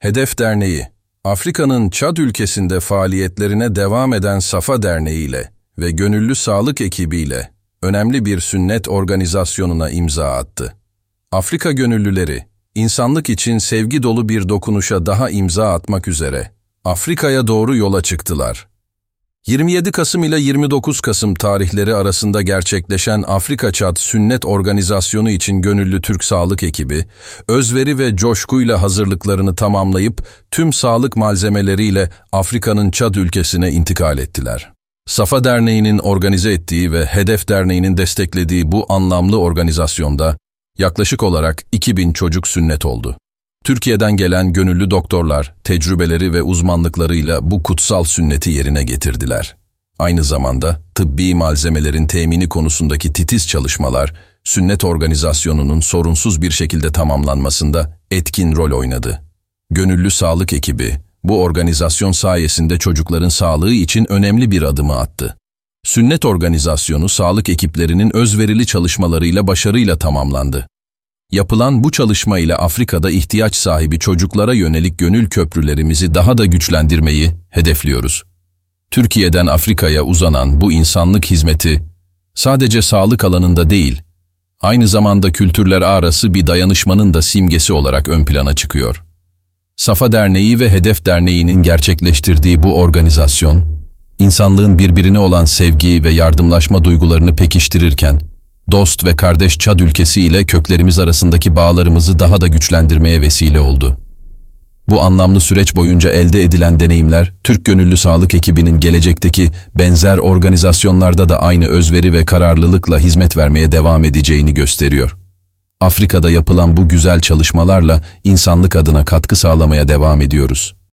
Hedef Derneği, Afrika'nın Çad ülkesinde faaliyetlerine devam eden Safa Derneği ile ve gönüllü sağlık ekibiyle önemli bir sünnet organizasyonuna imza attı. Afrika gönüllüleri, insanlık için sevgi dolu bir dokunuşa daha imza atmak üzere Afrika'ya doğru yola çıktılar. 27 Kasım ile 29 Kasım tarihleri arasında gerçekleşen Afrika-Çad Sünnet Organizasyonu için gönüllü Türk sağlık ekibi, özveri ve coşkuyla hazırlıklarını tamamlayıp tüm sağlık malzemeleriyle Afrika'nın Çad ülkesine intikal ettiler. Safa Derneği'nin organize ettiği ve Hedef Derneği'nin desteklediği bu anlamlı organizasyonda yaklaşık olarak 2000 çocuk sünnet oldu. Türkiye'den gelen gönüllü doktorlar, tecrübeleri ve uzmanlıklarıyla bu kutsal sünneti yerine getirdiler. Aynı zamanda tıbbi malzemelerin temini konusundaki titiz çalışmalar, sünnet organizasyonunun sorunsuz bir şekilde tamamlanmasında etkin rol oynadı. Gönüllü sağlık ekibi, bu organizasyon sayesinde çocukların sağlığı için önemli bir adımı attı. Sünnet organizasyonu sağlık ekiplerinin özverili çalışmalarıyla başarıyla tamamlandı. Yapılan bu çalışma ile Afrika'da ihtiyaç sahibi çocuklara yönelik gönül köprülerimizi daha da güçlendirmeyi hedefliyoruz. Türkiye'den Afrika'ya uzanan bu insanlık hizmeti sadece sağlık alanında değil, aynı zamanda kültürler arası bir dayanışmanın da simgesi olarak ön plana çıkıyor. Safa Derneği ve Hedef Derneği'nin gerçekleştirdiği bu organizasyon, insanlığın birbirine olan sevgi ve yardımlaşma duygularını pekiştirirken, dost ve kardeş Çad ülkesi ile köklerimiz arasındaki bağlarımızı daha da güçlendirmeye vesile oldu. Bu anlamlı süreç boyunca elde edilen deneyimler, Türk Gönüllü Sağlık ekibinin gelecekteki benzer organizasyonlarda da aynı özveri ve kararlılıkla hizmet vermeye devam edeceğini gösteriyor. Afrika'da yapılan bu güzel çalışmalarla insanlık adına katkı sağlamaya devam ediyoruz.